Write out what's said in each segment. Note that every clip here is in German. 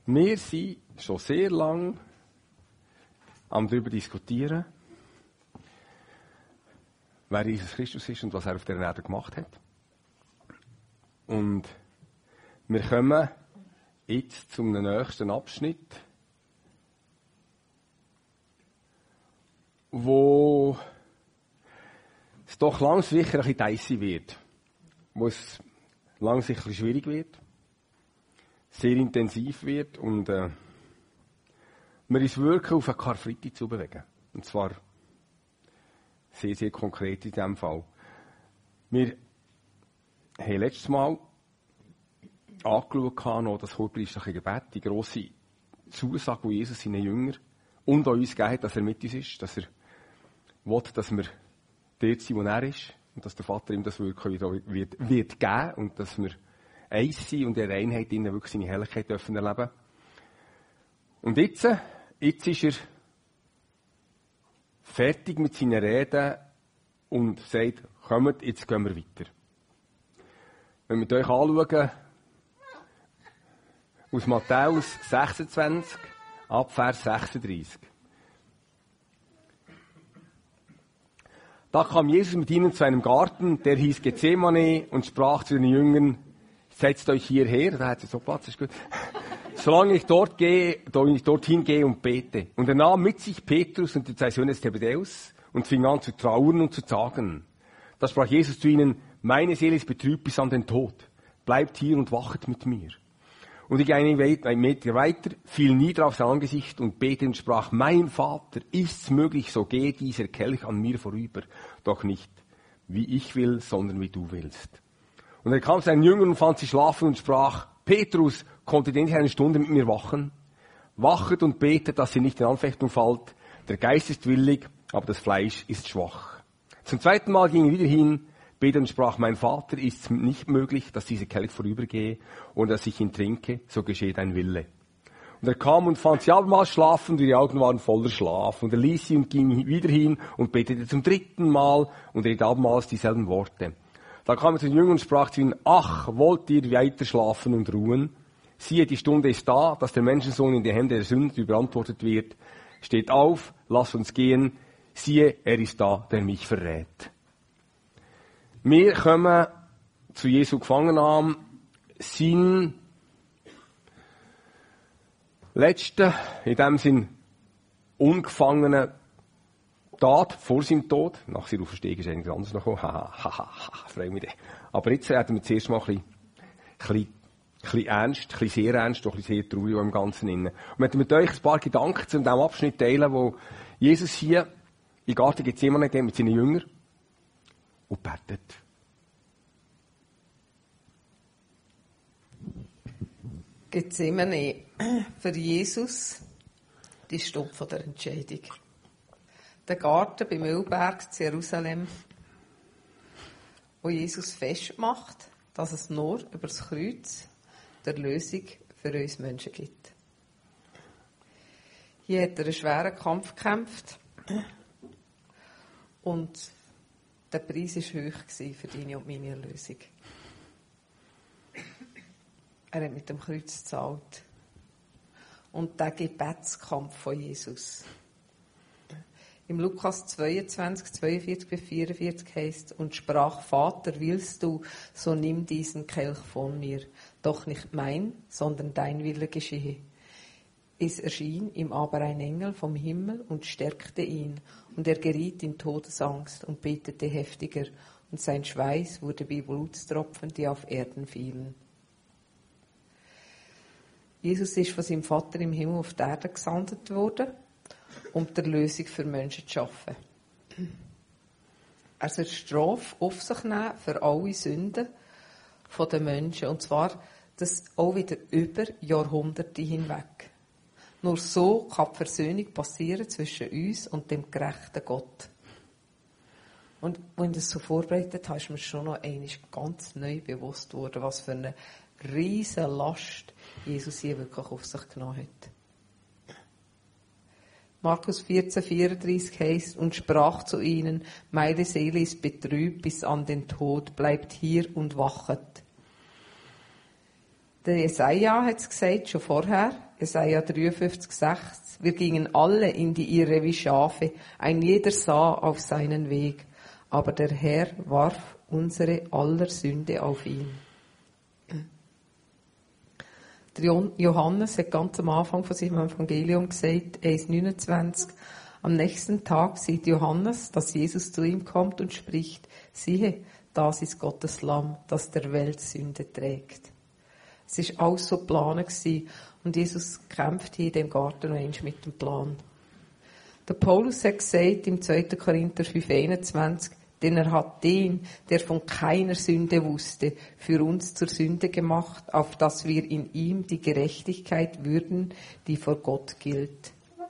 Wir sind schon sehr lange darüber diskutieren, wer Jesus Christus ist und was er auf der Erde gemacht hat. Und wir kommen jetzt zum nächsten Abschnitt, wo es doch langsam sicher ein bisschen dicey wird, wo es langsam sicher schwierig wird, sehr intensiv wird und wir uns wirklich auf eine Karfreitag zu bewegen. Und zwar sehr, sehr konkret in diesem Fall. Wir haben letztes Mal angeschaut, noch das hohepriestliche Gebet, die grosse Zusage, die Jesus seinen Jüngern und auch uns gegeben hat, dass er mit uns ist, dass er will, dass wir dort sind, wo er ist und dass der Vater ihm das wirklich wird geben und dass wir eins sind und in der Einheit innen wirklich seine Herrlichkeit dürfen erleben. Und jetzt ist er fertig mit seinen Reden und sagt, kommt, jetzt gehen wir weiter. Wenn wir euch anschauen, aus Matthäus 26, ab Vers 36. Da kam Jesus mit ihnen zu einem Garten, der hieß Gethsemane, und sprach zu den Jüngern, setzt euch hierher, da hat sie so Platz, ist gut. Solange ich dorthin gehe und bete. Und er nahm mit sich Petrus und die zwei Söhne des Zebedeus und fing an zu trauern und zu zagen. Da sprach Jesus zu ihnen, meine Seele ist betrübt bis an den Tod. Bleibt hier und wachet mit mir. Und ich ging einen Meter weiter, fiel nieder auf sein Angesicht und betete und sprach, mein Vater, ist's möglich, so gehe dieser Kelch an mir vorüber. Doch nicht wie ich will, sondern wie du willst. Und er kam zu seinen Jüngern und fand sie schlafen und sprach, Petrus, konntet ihr nicht eine Stunde mit mir wachen? Wachet und betet, dass ihr nicht in Anfechtung fallt. Der Geist ist willig, aber das Fleisch ist schwach. Zum zweiten Mal ging er wieder hin, betete und sprach, mein Vater, ist's nicht möglich, dass dieser Kelch vorübergehe und dass ich ihn trinke, so geschehe dein Wille. Und er kam und fand sie abermals schlafen, und ihre Augen waren voller Schlaf. Und er ließ sie und ging wieder hin und betete zum dritten Mal und redete abermals dieselben Worte. Da kam er zu den Jüngern und sprach zu ihnen, ach, wollt ihr weiter schlafen und ruhen? Siehe, die Stunde ist da, dass der Menschensohn in die Hände der Sünder überantwortet wird. Steht auf, lasst uns gehen. Siehe, er ist da, der mich verrät. Wir kommen zu Jesu Gefangennahme, sein letzter, in dem Sinn, ungefangenen Tat vor seinem Tod. Nach seiner Auferstehung ist eigentlich anders noch gekommen. Freue mich. Aber jetzt reden wir zuerst mal ein bisschen ernst, ein bisschen sehr ernst, doch ein bisschen sehr traurig im Ganzen innen. Und ich möchte mit euch ein paar Gedanken zu diesem Abschnitt teilen, wo Jesus hier in Garten Gethsemane geht mit seinen Jüngern und betet. Gethsemane für Jesus die Stunde der Entscheidung. Der Garten beim Ölberg zu Jerusalem, wo Jesus festmacht, dass es nur über das Kreuz der Lösung für uns Menschen gibt. Hier hat er einen schweren Kampf gekämpft und der Preis war hoch für deine und meine Erlösung. Er hat mit dem Kreuz gezahlt. Und der Gebetskampf von Jesus. Im Lukas 22, 42 bis 44 heisst, und sprach, Vater, willst du, so nimm diesen Kelch von mir. Doch nicht mein, sondern dein Wille geschehe. Es erschien ihm aber ein Engel vom Himmel und stärkte ihn. Und er geriet in Todesangst und betete heftiger. Und sein Schweiß wurde wie Blutstropfen, die auf Erden fielen. Jesus ist von seinem Vater im Himmel auf die Erde gesandt worden, um die Erlösung für Menschen zu schaffen. Er soll die Strafe auf sich nehmen für alle Sünden der Menschen. Und zwar das auch wieder über Jahrhunderte hinweg. Nur so kann die Versöhnung passieren zwischen uns und dem gerechten Gott. Und wenn ich das so vorbereitet habe, ist mir schon noch einmal ganz neu bewusst worden, was für eine riesige Last Jesus hier wirklich auf sich genommen hat. Markus 14, 34 heisst, und sprach zu ihnen, meine Seele ist betrübt bis an den Tod, bleibt hier und wachet. Der Jesaja hat es gesagt, schon vorher, Jesaja 53,6. Wir gingen alle in die Irre wie Schafe, ein jeder sah auf seinen Weg, aber der Herr warf unsere aller Sünde auf ihn. Der Johannes hat ganz am Anfang von seinem Evangelium gesagt, 1,29, am nächsten Tag sieht Johannes, dass Jesus zu ihm kommt und spricht, siehe, das ist Gottes Lamm, das der Welt Sünde trägt. Es war alles so geplant und Jesus kämpft hier in dem Garten noch einmal mit dem Plan. Der Paulus hat gesagt im 2. Korinther 5,21, denn er hat den, der von keiner Sünde wusste, für uns zur Sünde gemacht, auf dass wir in ihm die Gerechtigkeit würden, die vor Gott gilt.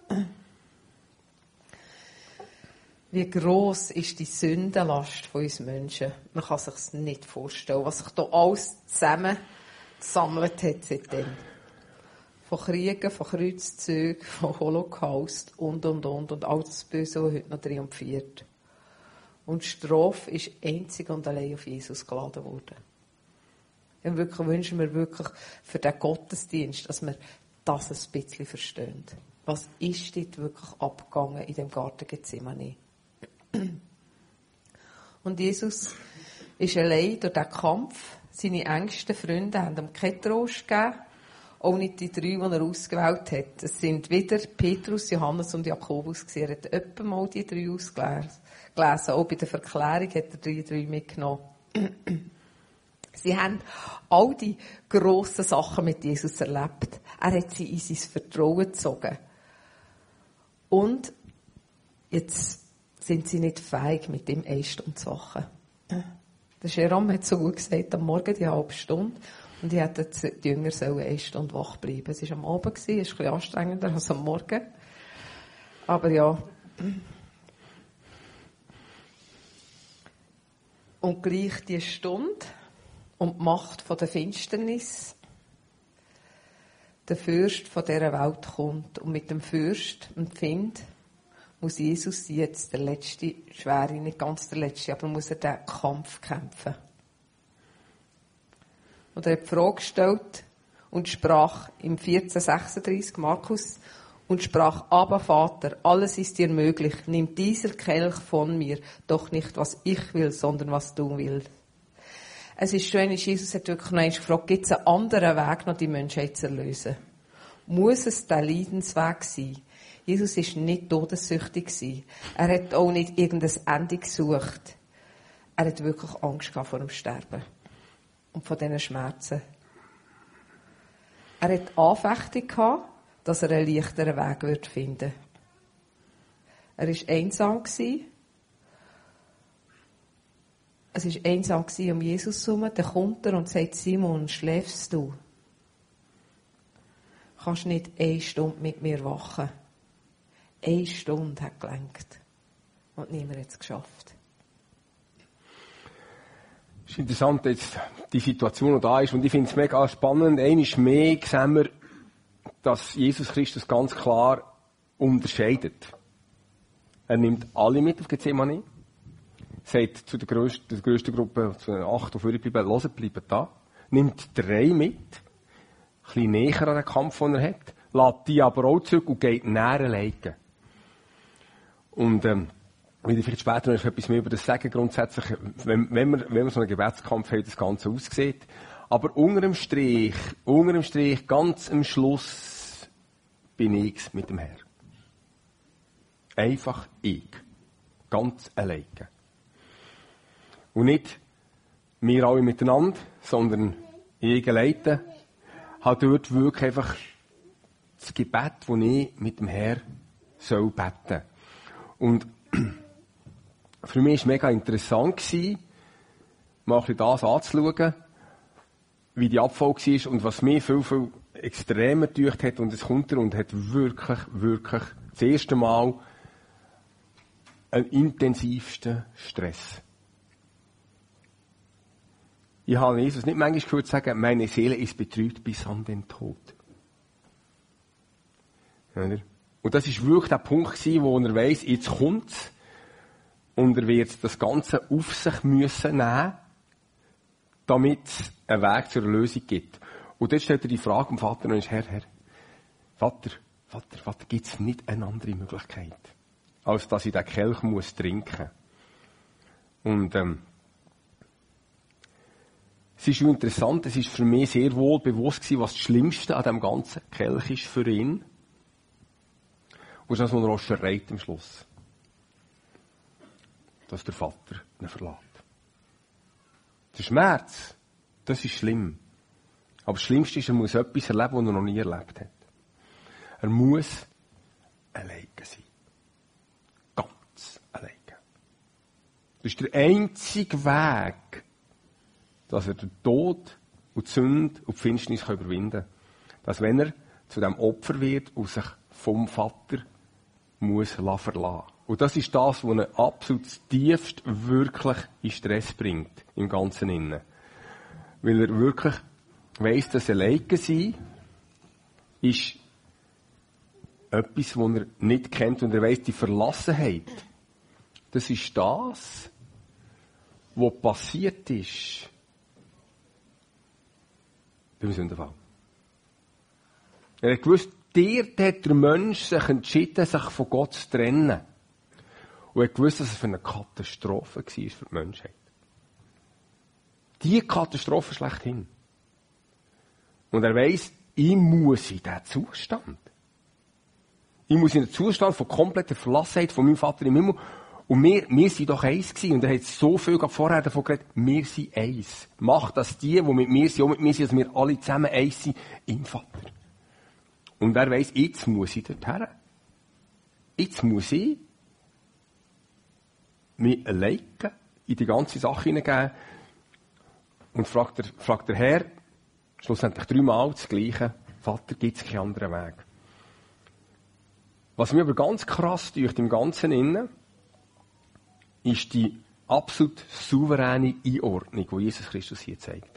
Wie gross ist die Sündenlast von uns Menschen? Man kann sich es nicht vorstellen, was sich da alles zusammen gesammelt hat seitdem. Von Kriegen, von Kreuzzügen, von Holocaust und. Und all das Böse, das heute noch triumphiert. Und die Strafe ist einzig und allein auf Jesus geladen worden. Und wirklich wünschen wir wirklich für den Gottesdienst, dass wir das ein bisschen verstehen. Was ist dort wirklich abgegangen in dem Garten Gethsemane? Und Jesus ist allein durch diesen Kampf. Seine engsten Freunde haben ihm keine Trost gegeben. Auch nicht die 3, die er ausgewählt hat. Es sind wieder Petrus, Johannes und Jakobus gewesen. Er hat etwa mal die 3 ausgelesen. Auch bei der Verklärung hat er die 3 mitgenommen. Sie haben all die grossen Sachen mit Jesus erlebt. Er hat sie in sein Vertrauen gezogen. Und jetzt sind sie nicht fähig, mit ihm 1 Stunde zu wachen. Der Jerome hat so gut gesagt, am Morgen die halbe Stunde. Und ich hätte die Jünger sollen 1 Stunde wach bleiben. Es war am Abend, es ist ein bisschen anstrengender als am Morgen. Aber ja. Und gleich die Stunde und die Macht von der Finsternis, der Fürst von dieser Welt kommt. Und mit dem Fürst und Find muss Jesus jetzt der letzte, schwere, nicht ganz der letzte, aber muss er den Kampf kämpfen. Und er hat die Frage gestellt und sprach im 14,36 Markus und sprach, aber Vater, alles ist dir möglich, nimm dieser Kelch von mir, doch nicht was ich will, sondern was du willst. Es ist schön, Jesus hat wirklich noch einmal gefragt, gibt es einen anderen Weg, noch die Menschheit zu erlösen? Muss es der Leidensweg sein? Jesus war nicht todessüchtig. Er hat auch nicht irgendein Ende gesucht. Er hat wirklich Angst gehabt vor dem Sterben. Und von diesen Schmerzen. Er hat Anfechtung gehabt, dass er einen leichteren Weg finden würde. Er war einsam. Es war einsam um Jesus herum. Dann kommt er und sagt, Simon, schläfst du? Kannst nicht 1 Stunde mit mir wachen? 1 Stunde hat gelenkt. Und niemand hat es geschafft. Es ist interessant, jetzt die Situation, die da ist. Und ich finde es mega spannend. Einmal mehr sehen wir, dass Jesus Christus ganz klar unterscheidet. Er nimmt alle mit auf Gethsemane. Sagt zu der grössten Gruppe, zu den 8, die vorbleiben, hört, bleibt da. Nimmt 3 mit. Ein bisschen näher an den Kampf, den er hat. Lässt die aber auch zurück und geht näher alleine. Und, will ich vielleicht später noch etwas mehr über das sagen, grundsätzlich, wenn wir so einen Gebetskampf haben, wie das Ganze aussieht. Aber unter dem Strich, ganz am Schluss, bin ich mit dem Herrn. Einfach ich. Ganz alleine. Und nicht wir alle miteinander, sondern ich alleine, habe dort wirklich einfach das Gebet, das ich mit dem Herrn soll beten. Und für mich war es mega interessant, mal das anzuschauen, wie die Abfolge war und was mich viel, viel extremer gedeucht hat. Und es kommt er und hat wirklich das erste Mal einen intensivsten Stress. Ich habe Jesus nicht manchmal gehört sagen, meine Seele ist betrübt bis an den Tod. Und das war wirklich der Punkt, wo er weiss, jetzt kommt's. Und er wird das Ganze auf sich müssen nehmen, damit es einen Weg zur Erlösung gibt. Und dort stellt er die Frage dem Vater, Herr, Vater, gibt es nicht eine andere Möglichkeit, als dass ich den Kelch muss trinken. Und es ist interessant, es ist für mich sehr wohl bewusst gewesen, was das Schlimmste an dem ganzen Kelch ist für ihn. Und das, was er auch schreit am Schluss. Dass der Vater ihn verlässt. Der Schmerz, das ist schlimm. Aber das Schlimmste ist, er muss etwas erleben, was er noch nie erlebt hat. Er muss alleine sein. Ganz alleine. Das ist der einzige Weg, dass er den Tod und die Sünde und die Finsternis überwinden kann. Dass wenn er zu dem Opfer wird und sich vom Vater muss verlassen. Und das ist das, was ihn absolut tiefst wirklich in Stress bringt, im ganzen Innen. Weil er wirklich weiss, dass alleine sein ist etwas, was er nicht kennt. Und er weiss, die Verlassenheit, das ist das, was passiert ist beim Sündenfall. Er hat gewusst, dort hat der Mensch sich entschieden, sich von Gott zu trennen. Und er hat gewusst, dass es für eine Katastrophe war für die Menschheit. Die Katastrophe schlechthin. Und er weiss, ich muss in diesen Zustand. Ich muss in den Zustand von kompletter Verlassenheit von meinem Vater im Himmel. Und wir sind doch eins gewesen. Und er hat so viel vorher davon geredet, wir sind eins. Macht, dass die mit mir sind, auch mit mir sind, dass wir alle zusammen eins sind im Vater. Und er weiss, jetzt muss ich dorthin. Jetzt muss ich mich alleine in die ganze Sache hineingeben. Und fragt der Herr, schlussendlich 3-mal das Gleiche, Vater, gibt es keinen anderen Weg. Was mir aber ganz krass durch im Ganzen Innen, ist die absolut souveräne Einordnung, die Jesus Christus hier zeigt.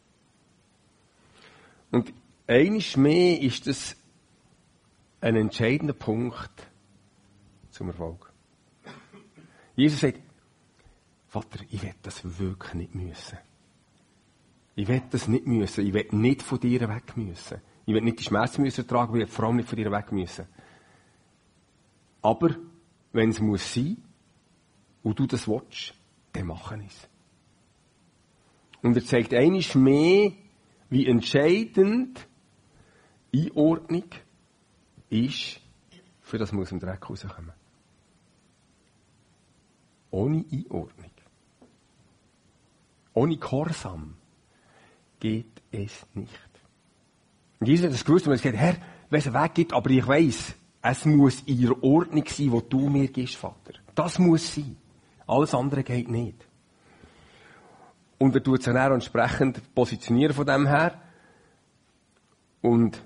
Und einiges mehr ist das ein entscheidender Punkt zum Erfolg. Jesus sagt, Vater, ich will das wirklich nicht müssen. Ich will das nicht müssen. Ich will nicht von dir weg müssen. Ich will nicht die Schmerzen müssen ertragen, ich will vor allem nicht von dir weg müssen. Aber, wenn es muss sein, und du das willst, dann machen es. Und er zeigt einiges mehr, wie entscheidend Einordnung ist, für das wir aus dem Dreck rauskommen. Ohne Einordnung, ohne Gehorsam geht es nicht. Und Jesus hat das gewusst, und er hat gesagt, Herr, wenn es einen Weg gibt, aber ich weiss, es muss in der Ordnung sein, die du mir gibst, Vater. Das muss sein. Alles andere geht nicht. Und er tut sich dann entsprechend positionieren von dem her. Und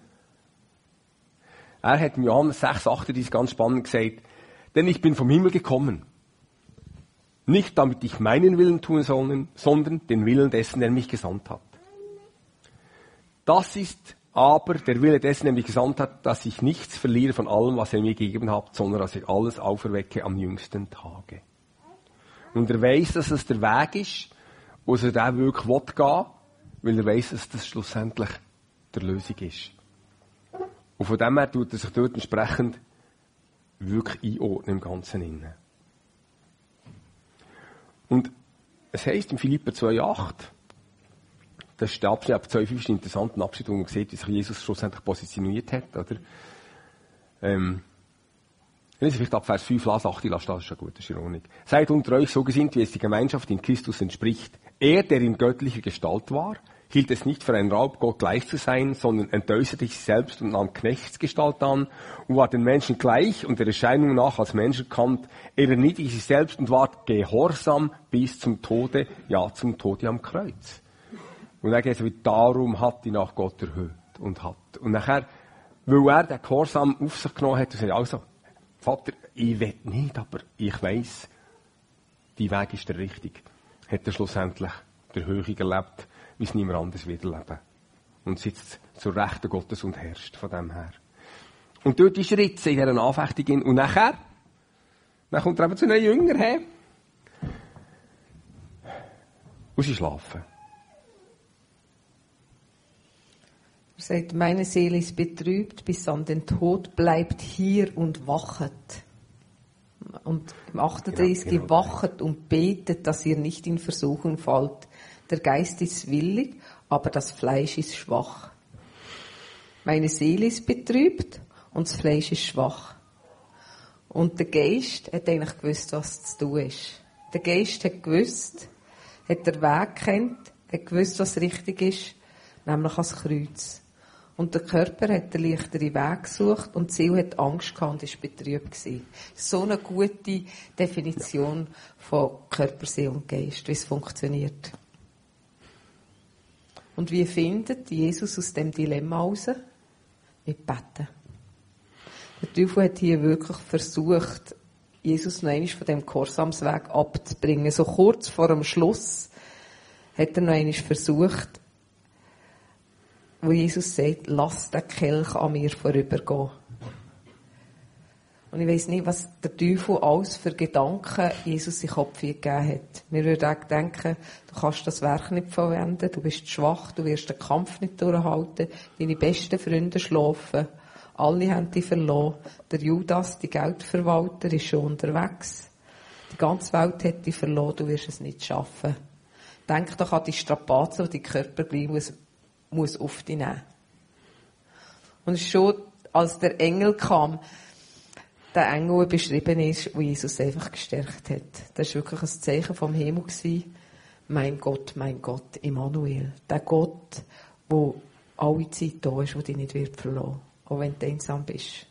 er hat in Johannes 6,38 ganz spannend gesagt, denn ich bin vom Himmel gekommen. Nicht damit ich meinen Willen tun soll, sondern den Willen dessen, der mich gesandt hat. Das ist aber der Wille dessen, der mich gesandt hat, dass ich nichts verliere von allem, was er mir gegeben hat, sondern dass ich alles auferwecke am jüngsten Tage. Und er weiss, dass es der Weg ist, wo er den wirklich gehen will, weil er weiss, dass das schlussendlich der Lösung ist. Und von dem her tut er sich dort entsprechend wirklich einordnen im Ganzen Innen. Und es heisst in Philipper 2,8, das ist der Abschnitt ab 2,5 ist ein interessanter Abschnitt, wo man sieht, wie sich Jesus schlussendlich positioniert hat, oder? Wenn Sie vielleicht ab Vers 5 lassen, 8 lassen, das ist schon gut, das ist in Ordnung. Seid unter euch so gesinnt, wie es die Gemeinschaft in Christus entspricht. Er, der in göttlicher Gestalt war, hielt es nicht für einen Raub, Gott gleich zu sein, sondern entäußerte sich selbst und nahm Knechtsgestalt an und war den Menschen gleich und der Erscheinung nach als Mensch erkannt. Er erniedrigte sich selbst und war gehorsam bis zum Tode, ja, zum Tode am Kreuz. Und dann geht es wie, darum hat ihn auch Gott erhöht und hat. Und nachher, weil er den Gehorsam auf sich genommen hat, und sagt, also, Vater, ich will nicht, aber ich weiss, die Weg ist der richtige. Hat er schlussendlich der Höhe erlebt, wie es niemand anders wird erleben. Und sitzt zur Rechten Gottes und herrscht von dem her. Und dort ist er jetzt in dieser Anfechtung. Und nachher, dann kommt er eben zu einem Jünger her. Und sie schlafen. Er sagt, meine Seele ist betrübt bis an den Tod, bleibt hier und wachet. Und im 38, Genau. wachet und betet, dass ihr nicht in Versuchung fallt. Der Geist ist willig, aber das Fleisch ist schwach. Meine Seele ist betrübt und das Fleisch ist schwach. Und der Geist hat eigentlich gewusst, was zu tun ist. Der Geist hat gewusst, hat den Weg gekannt, hat gewusst, was richtig ist, nämlich ans Kreuz. Und der Körper hat den leichteren Weg gesucht und die Seele hat Angst gehabt und war betrübt gewesen. So eine gute Definition von Körper, Seele und Geist, wie es funktioniert. Und wie findet Jesus aus dem Dilemma raus? Mit Beten. Der Teufel hat hier wirklich versucht, Jesus noch einmal von dem Gehorsamsweg abzubringen. So kurz vor dem Schluss hat er noch einmal versucht, wo Jesus sagt, lass den Kelch an mir vorübergehen. Und ich weiss nicht, was der Teufel alles für Gedanken Jesus in den Kopf gegeben hat. Wir würden auch denken, du kannst das Werk nicht verwenden, du bist schwach, du wirst den Kampf nicht durchhalten, deine besten Freunde schlafen, alle haben dich verloren, der Judas, die Geldverwalter, ist schon unterwegs. Die ganze Welt hat dich verloren, du wirst es nicht schaffen. Denk doch an die Strapazen, die dein Körper gleich muss auf dich nehmen. Und es ist schon, als der Engel kam, der Engel, der beschrieben ist, wo Jesus einfach gestärkt hat. Das war wirklich ein Zeichen vom Himmel gewesen. Mein Gott, Immanuel. Der Gott, der alle Zeit da ist, der dich nicht wird verlassen. Auch wenn du einsam bist.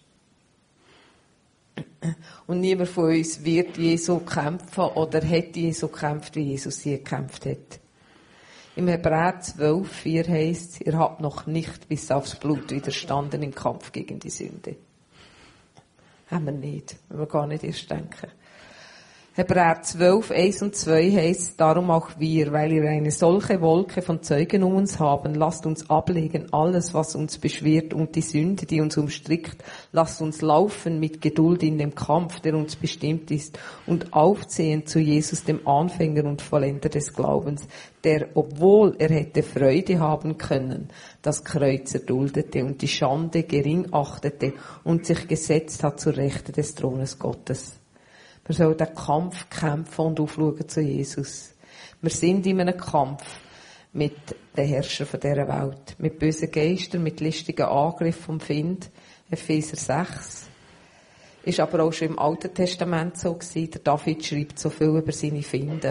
Und niemand von uns wird Jesu kämpfen oder hat Jesu gekämpft, wie Jesus hier gekämpft hat. Im Hebräer 12,4 heisst, ihr habt noch nicht bis aufs Blut widerstanden im Kampf gegen die Sünde. Haben wir nicht. Wenn wir gar nicht erst denken. Hebräer 12, 1 und 2 heisst, darum auch wir, weil wir eine solche Wolke von Zeugen um uns haben, lasst uns ablegen alles, was uns beschwert und die Sünde, die uns umstrickt. Lasst uns laufen mit Geduld in dem Kampf, der uns bestimmt ist und aufsehen zu Jesus, dem Anfänger und Vollender des Glaubens, der, obwohl er hätte Freude haben können, das Kreuz erduldete und die Schande gering achtete und sich gesetzt hat zur Rechte des Thrones Gottes. Wir sollen den Kampf kämpfen und aufschauen zu Jesus. Wir sind in einem Kampf mit den Herrschern dieser Welt. Mit bösen Geistern, mit listigen Angriffen vom Find. Epheser 6. Ist aber auch schon im Alten Testament so gewesen. Der David schreibt so viel über seine Finde.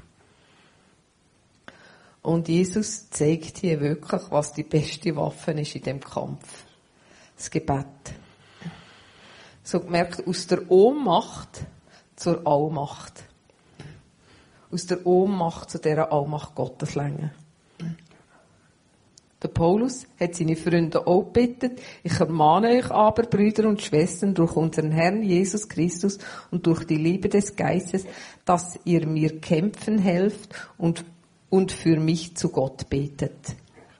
Und Jesus zeigt hier wirklich, was die beste Waffe ist in dem Kampf. Das Gebet. So gemerkt, aus der Ohnmacht zur Allmacht. Aus der Ohnmacht zu dieser Allmacht Gottes längen. Der Paulus hat seine Freunde auch gebeten, ich ermahne euch aber, Brüder und Schwestern, durch unseren Herrn Jesus Christus und durch die Liebe des Geistes, dass ihr mir kämpfen helft und für mich zu Gott betet.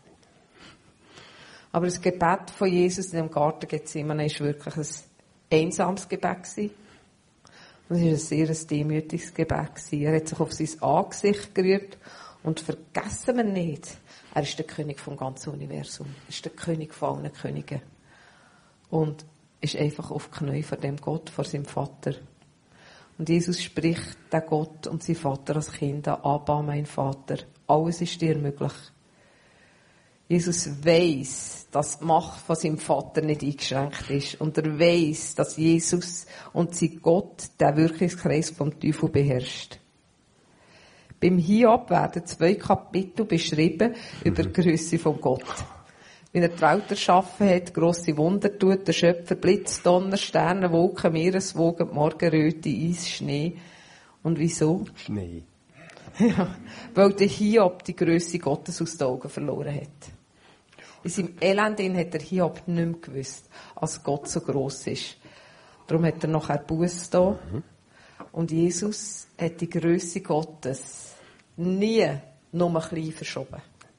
Aber das Gebet von Jesus in dem Garten Gethsemane war wirklich ein einsames Gebet gewesen. Das war ein sehr demütiges Gebet. Er hat sich auf sein Angesicht gerührt. Und vergessen wir nicht, er ist der König vom ganzen Universum. Er ist der König von allen Königen. Und ist einfach auf die Knie vor dem Gott, vor seinem Vater. Und Jesus spricht den Gott und sein Vater als Kind an. Abba, mein Vater. Alles ist dir möglich. Jesus weiss, dass die Macht von seinem Vater nicht eingeschränkt ist. Und er weiss, dass Jesus und sein Gott den Wirkungskreis vom Teufel beherrscht. Beim Hiob werden 2 Kapitel beschrieben über die Grösse von Gott. Wie er die Welt erschaffen hat, grosse Wunder tut, der Schöpfer, Blitz, Donner, Sterne, Wolken, Meereswogen, Morgenröte, Eis, Schnee. Und wieso? Schnee. Ja, weil der Hiob die Grösse Gottes aus den Augen verloren hat. In seinem Elend hat der Hiob nicht mehr gewusst, als Gott so gross ist. Darum hat er nachher Buße da. Und Jesus hat die Grösse Gottes nie nur ein bisschen verschoben.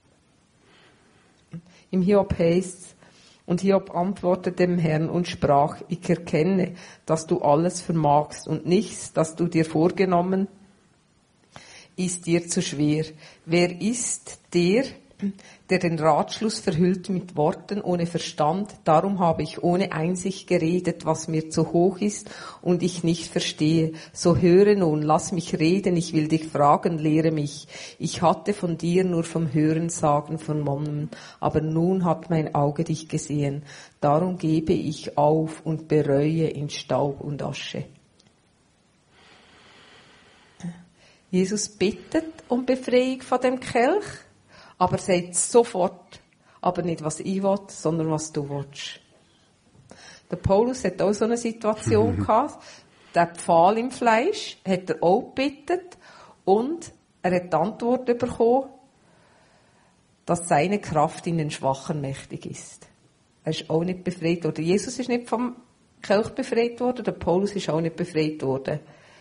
Im Hiob heisst, und Hiob antwortete dem Herrn und sprach, ich erkenne, dass du alles vermagst und nichts, das du dir vorgenommen, ist dir zu schwer. Wer ist der, der den Ratschluss verhüllt mit Worten ohne Verstand. Darum habe ich ohne Einsicht geredet, was mir zu hoch ist und ich nicht verstehe. So höre nun, lass mich reden, ich will dich fragen, lehre mich. Ich hatte von dir nur vom Hörensagen vernommen, aber nun hat mein Auge dich gesehen. Darum gebe ich auf und bereue in Staub und Asche. Jesus bittet um Befreiung von dem Kelch, aber sagt sofort, aber nicht was ich will, sondern was du willst. Der Paulus hat auch so eine Situation gehabt, der Pfahl im Fleisch hat er auch gebeten und er hat die Antwort bekommen, dass seine Kraft in den Schwachen mächtig ist. Er ist auch nicht befreit worden. Jesus ist nicht vom Kelch befreit worden, der Paulus ist auch nicht befreit worden.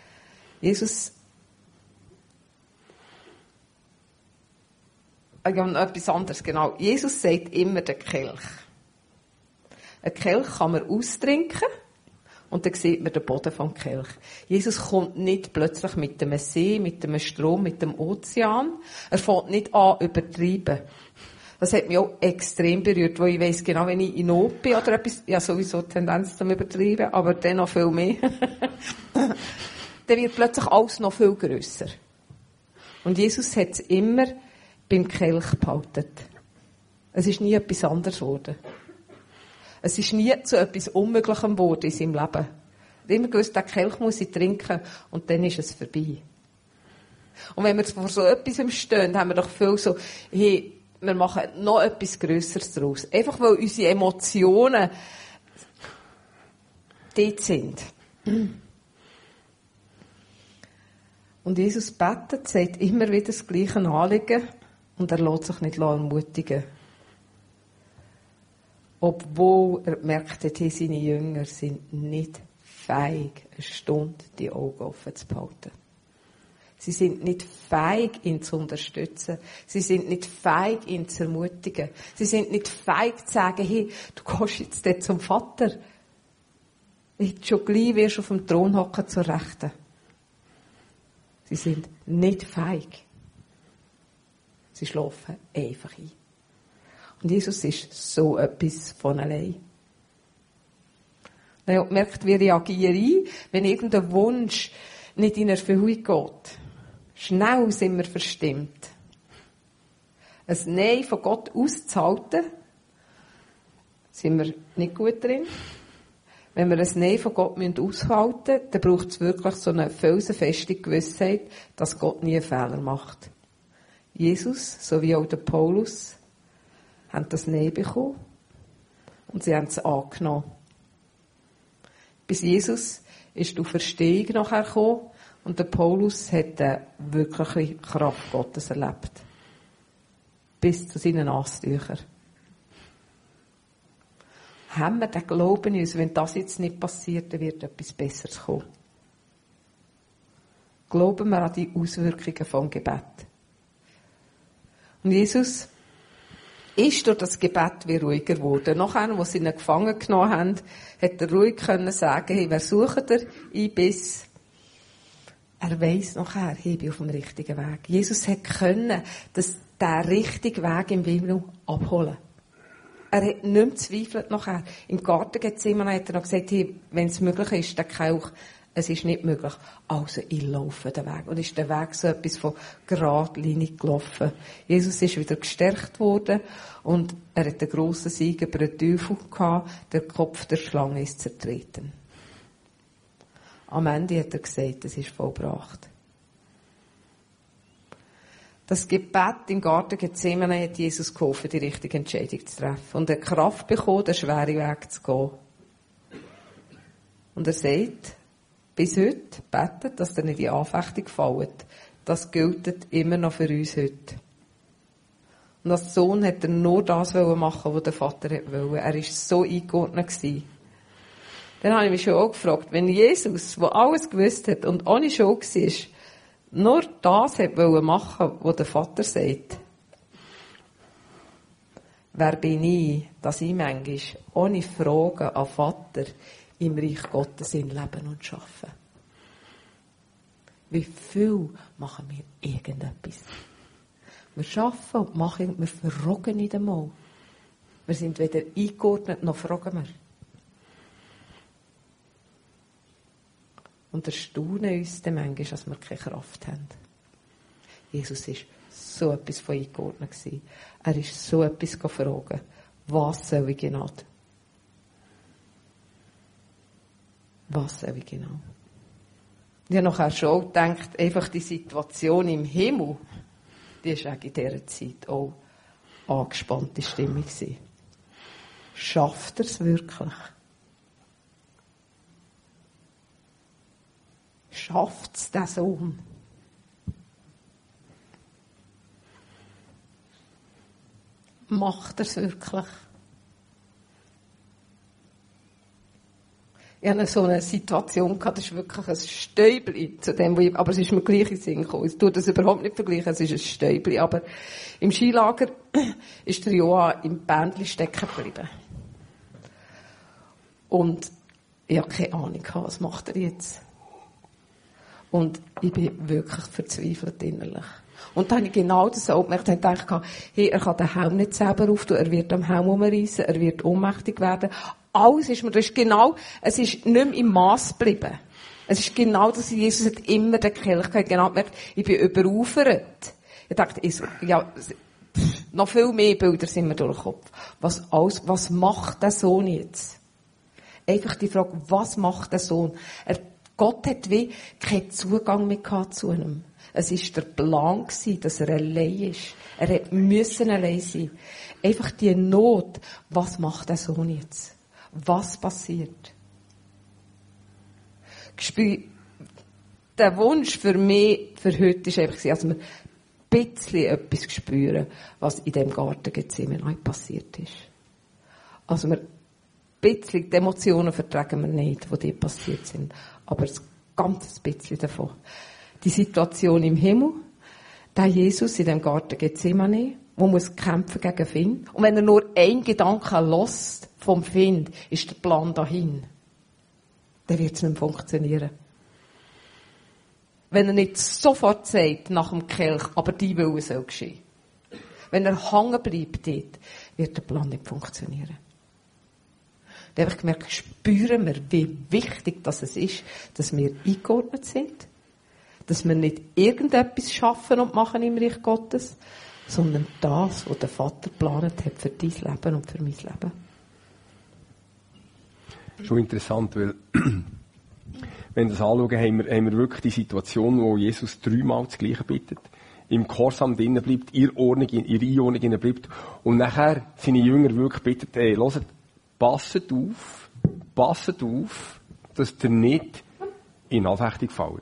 Ja, etwas anderes, genau. Jesus sagt immer den Kelch. Ein Kelch kann man austrinken und dann sieht man den Boden vom Kelch. Jesus kommt nicht plötzlich mit dem See, mit dem Strom, mit dem Ozean. Er fängt nicht an übertreiben. Das hat mich auch extrem berührt, weil ich weiss genau, wenn ich in Not bin oder etwas, ja sowieso Tendenz zum Übertreiben, aber dann noch viel mehr, dann wird plötzlich alles noch viel grösser. Und Jesus hat es immer beim Kelch behalten. Es ist nie etwas anderes geworden. Es ist nie zu etwas Unmöglichem geworden in seinem Leben. Er hat immer gewusst, der Kelch muss ich trinken und dann ist es vorbei. Und wenn wir vor so etwas stehen, haben wir doch viel so, hey, wir machen noch etwas Grösseres daraus. Einfach weil unsere Emotionen dort sind. Und Jesus betet, sagt immer wieder das gleiche Anliegen und er lässt sich nicht ermutigen. Obwohl er merkt, dass seine Jünger sind nicht fähig, eine Stunde die Augen offen zu behalten. Sie sind nicht fähig, ihn zu unterstützen. Sie sind nicht fähig, ihn zu ermutigen. Sie sind nicht fähig zu sagen, hey, du gehst jetzt dort zum Vater. Schon gleich wirst du auf dem Thron hocken zur Rechten. Sie sind nicht fähig. Sie schlafen einfach ein. Und Jesus ist so etwas von allein. Er merkt, wie reagiere ich, wenn irgendein Wunsch nicht in Erfüllung geht. Schnell sind wir verstimmt. Ein Nein von Gott auszuhalten, sind wir nicht gut drin. Wenn wir ein Nein von Gott aushalten müssen, dann braucht es wirklich so eine felsenfeste Gewissheit, dass Gott nie Fehler macht. Jesus, so wie auch der Paulus, haben das Nein bekommen und sie haben es angenommen. Bis Jesus ist die Auferstehung nachher gekommen und der Paulus hat eine wirkliche Kraft Gottes erlebt. Bis zu seinen Nasentüchern. Haben wir den Glauben in uns, wenn das jetzt nicht passiert, dann wird etwas Besseres kommen. Glauben wir an die Auswirkungen vom Gebet. Und Jesus ist durch das Gebet wie ruhiger geworden. Nachher, als sie ihn gefangen genommen haben, hat er ruhig können sagen, hey, wer sucht er? Ich bin's. Er weiss nachher, hey, ich bin auf dem richtigen Weg. Jesus hat können, dass der richtige Weg im Himmel abholen. Er hat nicht mehr gezweifelt nachher. Im Garten Gethsemane hat er noch gesagt, hey, wenn es möglich ist, der Kelch, es ist nicht möglich. Also, ich laufe den Weg. Und ist der Weg so etwas von geradlinig gelaufen. Jesus ist wieder gestärkt worden und er hat einen grossen Sieg über den Teufel gehabt. Der Kopf der Schlange ist zertreten. Am Ende hat er gesagt, es ist vollbracht. Das Gebet im Garten Gethsemane hat Jesus geholfen, die richtige Entscheidung zu treffen. Und er hat Kraft bekommen, den schweren Weg zu gehen. Und er sagt, bis heute betet, dass er nicht in die Anfechtung fällt. Das gilt immer noch für uns heute. Und als Sohn hat er nur das machen, was der Vater wollte. Er war so eingeordnet. Dann habe ich mich schon auch gefragt, wenn Jesus, der alles gewusst hat und ohne Schuld war, nur das machen wollte, was der Vater sagt. Wer bin ich, dass ich manchmal ohne Fragen an Vater im Reich Gottes in Leben und Schaffen? Wie viel machen wir irgendetwas? Wir arbeiten und machen, wir verrogen nicht einmal. Wir sind weder eingeordnet, noch fragen wir. Und erstaunen uns dann manchmal, dass wir keine Kraft haben. Jesus war so etwas von eingeordnet. Er ist so etwas gefragt. Was soll ich genau? Was soll ich genau? Ich habe nachher schon gedacht, einfach die Situation im Himmel, die war in dieser Zeit auch angespannte Stimmung. Schafft er es wirklich? Schafft es der Sohn? Macht er es wirklich? Ich hatte so eine Situation gehabt, das ist wirklich ein Stäubli zu dem, aber es ist mir gleich in den Sinn gekommen. Ich tue das überhaupt nicht vergleichen, es ist ein Stäubli, aber im Skilager ist der Joa im Bändchen stecken geblieben. Und ich habe keine Ahnung, was macht er jetzt? Und ich bin wirklich verzweifelt innerlich. Und dann habe ich genau das auch gemerkt. Ich dachte, hey, er kann den Helm nicht selber auftun, er wird am Helm umreißen, er wird ohnmächtig werden. Alles ist mir, das ist genau, es ist nicht mehr im Mass geblieben. Es ist genau das, Jesus hat immer den Kelch gehabt, genau gemerkt, ich bin überufert. Ich dachte, noch viel mehr Bilder sind mir durch den Kopf. Was macht der Sohn jetzt? Einfach die Frage, was macht der Sohn? Gott hat wie keinen Zugang mehr gehabt zu ihm. Es war der Plan, dass er allein ist. Er musste allein sein. Einfach die Not. Was macht der Sohn jetzt? Was passiert? Der Wunsch für mich, für heute, war einfach, dass wir ein bisschen etwas spüren, was in diesem Garten Gethsemane passiert ist. Also wir ein bisschen die Emotionen vertragen wir nicht, die dir passiert sind. Aber ein ganz bisschen davon. Die Situation im Himmel, der Jesus in dem Garten Gethsemane, der muss kämpfen gegen Find. Und wenn er nur einen Gedanken lässt vom Find, ist der Plan dahin. Dann wird es nicht funktionieren. Wenn er nicht sofort sagt, nach dem Kelch, aber die Wille soll geschehen. Wenn er hängen bleibt dort, wird der Plan nicht funktionieren. Da habe ich gemerkt, spüren wir, wie wichtig das ist, dass wir eingeordnet sind. Dass wir nicht irgendetwas schaffen und machen im Reich Gottes, sondern das, was der Vater geplant hat für dein Leben und für mein Leben. Schon interessant, weil, wenn wir das anschauen, haben wir wirklich die Situation, wo Jesus 3-mal das Gleiche bittet, im Gehorsam drinnen bleibt, ihre Einordnung drinnen bleibt, und nachher seine Jünger wirklich bittet, hört, passet auf, dass ihr nicht in Anfechtung fällt.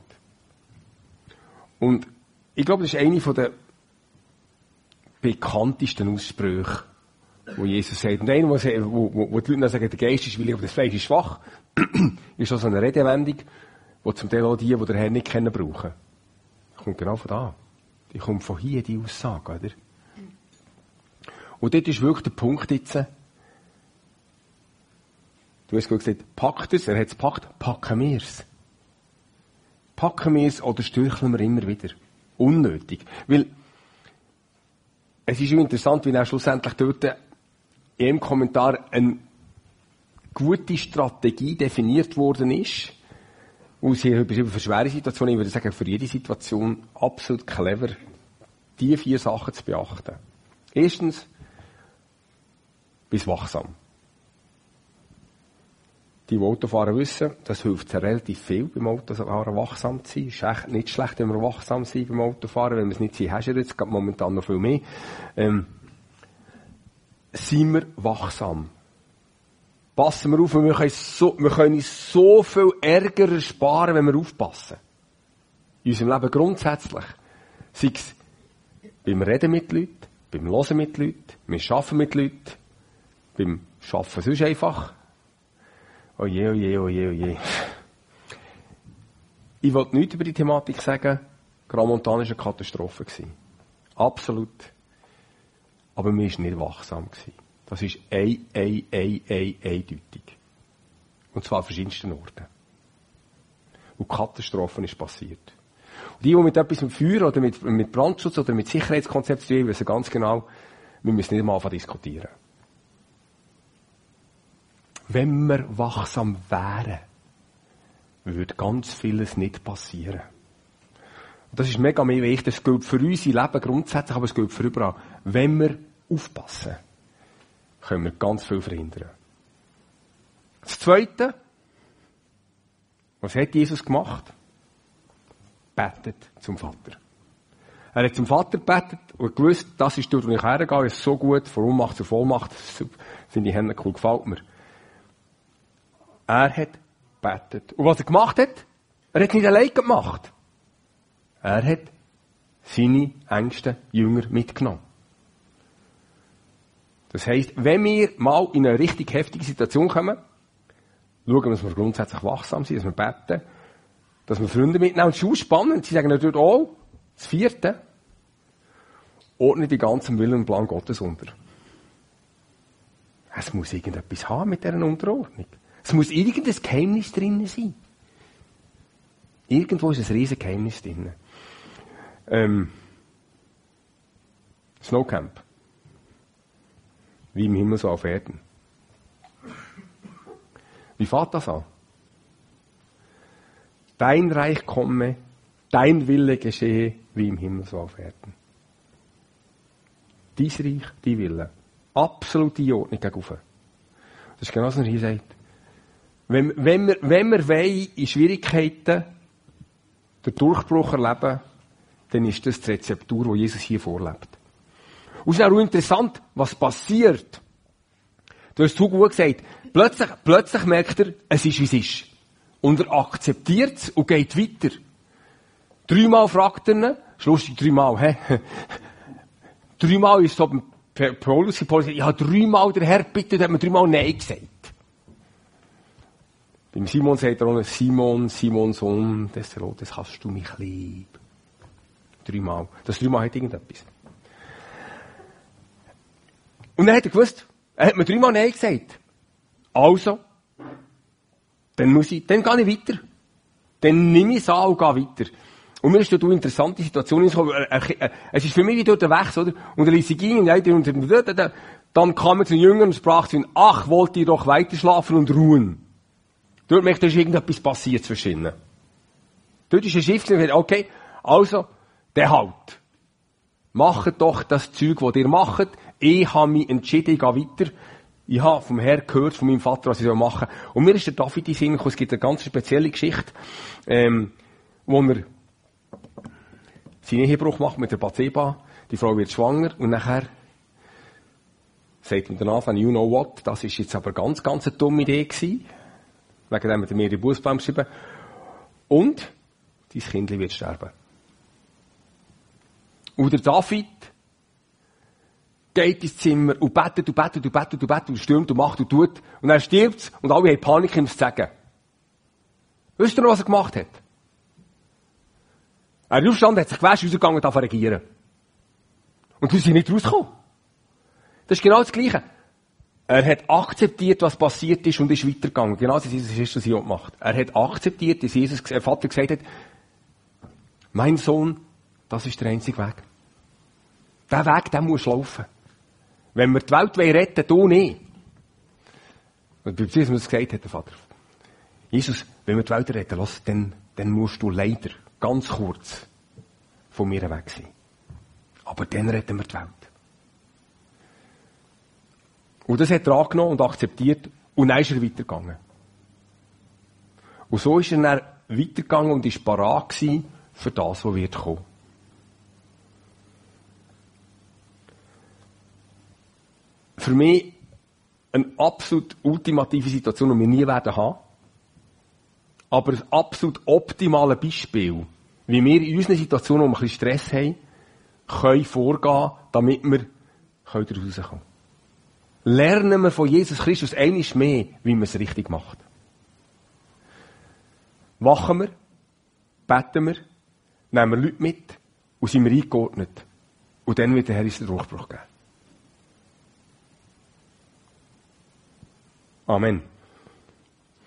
Und ich glaube, das ist eine der bekanntesten Aussprüche, wo Jesus sagt. Und einer, wo die Leute dann sagen, der Geist ist willig, aber das Fleisch ist schwach, ist auch so eine Redewendung, die zum Teil auch die den Herrn nicht kennen, brauchen. Die kommt genau von da. Die kommt von hier, die Aussage, oder? Und dort ist wirklich der Punkt jetzt, du hast gesagt, packt es, er hat es gepackt, packen wir es. Packen wir es oder stürcheln wir immer wieder? Unnötig. Weil, es ist ja interessant, wie dann schlussendlich dort in einem Kommentar eine gute Strategie definiert worden ist. Und sie haben beschrieben für schwere Situationen, ich würde sagen, für jede Situation absolut clever, die 4 Sachen zu beachten. Erstens, bist wachsam. Die Autofahrer wissen, das hilft relativ viel beim Autofahren, wachsam zu sein. Es ist echt nicht schlecht, wenn wir wachsam sind beim Autofahren. Wenn wir es nicht sind, hast du jetzt momentan noch viel mehr. Seien wir wachsam. Passen wir auf, wir können uns so viel Ärger ersparen, wenn wir aufpassen. In unserem Leben grundsätzlich. Sei es beim Reden mit Leuten, beim Hören mit Leuten, beim Arbeiten mit Leuten, beim Arbeiten sonst einfach. Oje, oje, oje, oje. Ich wollte nichts über die Thematik sagen. Grand Montagne war eine Katastrophe. Absolut. Aber mir war nicht wachsam. Das ist eindeutig. Und zwar an verschiedensten Orten. Und Katastrophen ist passiert. Und die mit etwas mit Feuer oder mit Brandschutz oder mit Sicherheitskonzept zu tun, wissen ganz genau, wir müssen nicht mal anfangen diskutieren. Wenn wir wachsam wären, würde ganz vieles nicht passieren. Und das ist mega mehr wichtig. Das gilt für unser Leben grundsätzlich, aber es gilt für überall. Wenn wir aufpassen, können wir ganz viel verhindern. Das Zweite, was hat Jesus gemacht? Betet zum Vater. Er hat zum Vater gebetet und gewusst, das ist dort, wo ich hergehe, ist so gut, von Ohnmacht zu Vollmacht, das finde ich cool, gefällt mir. Er hat gebetet. Und was er gemacht hat, er hat nicht allein gemacht. Er hat seine engsten Jünger mitgenommen. Das heisst, wenn wir mal in eine richtig heftige Situation kommen, schauen wir, dass wir grundsätzlich wachsam sind, dass wir beten, dass wir Freunde mitnehmen. Und es ist auch spannend, sie sagen natürlich auch, das Vierte, ordne die ganzen Willen und Plan Gottes unter. Es muss irgendetwas haben mit dieser Unterordnung. Es muss irgendein Geheimnis drin sein. Irgendwo ist ein riesiges Geheimnis drin. Snowcamp. Wie im Himmel so auf Erden. Wie fängt das an? Dein Reich komme, dein Wille geschehe, wie im Himmel so auf Erden. Dein Reich, dein Wille. Absolute Ordnung gegenüber. Das ist genau das, was er hier sagt. Wenn wir wollen, in Schwierigkeiten den Durchbruch erleben, dann ist das die Rezeptur, die Jesus hier vorlebt. Und es ist auch interessant, was passiert. Du hast zu gut gesagt, plötzlich merkt er, es ist, wie es ist. Und er akzeptiert es und geht weiter. 3-mal fragt er ihn, schlussendlich 3-mal, hä? 3-mal ist so beim Paulus, ja, 3-mal der Herr bittet, hat man 3-mal Nein gesagt. Beim Simon sagt er auch, Simon, Sohn des Herodes, hast du mich lieb. 3-mal. Das 3-mal hat irgendetwas. Und dann hat er gewusst, er hat mir 3-mal Nein gesagt. Also, dann gehe ich weiter. Dann nehme ich es an und gehe weiter. Und mir ist dort eine interessante Situation gekommen. Es ist für mich wie dort ein Wechsel, oder? Und er ließ sie gehen, und dann kam er zu den Jüngern und sprach zu ihnen, ach, wollt ihr doch weiter schlafen und ruhen. Dort merkt er, dass irgendetwas passiert zwischen ihnen. Dort ist ein Schiff, okay, also, der halt. Macht doch das Zeug, das ihr macht. Ich habe mich entschieden, ich gehe weiter. Ich habe vom Herrn gehört, von meinem Vater, was ich machen soll. Und mir ist der David in den Sinn gekommen, es gibt eine ganz spezielle Geschichte, wo er seinen Ehebruch macht mit der Bathseba. Die Frau wird schwanger und nachher sagt ihm danach, you know what, das ist jetzt aber ganz eine dumme Idee gewesen. Wegen dem hat er mir die Bußbäume geschrieben. Und dein Kindchen wird sterben. Und der David geht ins Zimmer und betet und stürmt und macht und tut. Und er stirbt und alle haben Panik, ihm zu sagen. Wisst ihr noch, was er gemacht hat? Er ist aufgestanden, hat sich gewaschen, rausgegangen und angefangen zu regieren. Und sie sind nicht rausgekommen. Das ist genau das Gleiche. Er hat akzeptiert, was passiert ist und ist weitergegangen. Genau das ist, was Jesus gemacht. Er hat akzeptiert, dass der Vater gesagt hat, mein Sohn, das ist der einzige Weg. Der Weg, den musst du laufen. Wenn wir die Welt retten wollen, du nicht. Und bei Jesus, was gesagt hat, der Vater. Jesus, wenn wir die Welt retten lassen, dann musst du leider ganz kurz von mir weg sein. Aber dann retten wir die Welt. Und das hat er angenommen und akzeptiert und dann ist er weitergegangen. Und so ist er dann weitergegangen und ist parat gewesen für das, was wird kommen. Für mich eine absolut ultimative Situation, die wir nie werden haben. Aber ein absolut optimales Beispiel, wie wir in unseren Situationen, wo wir ein bisschen Stress haben, können vorgehen, damit wir daraus rauskommen. Lernen wir von Jesus Christus einmal mehr, wie man es richtig macht. Wachen wir, beten wir, nehmen wir Leute mit und sind wir eingeordnet. Und dann wird der Herr uns den Durchbruch geben. Amen.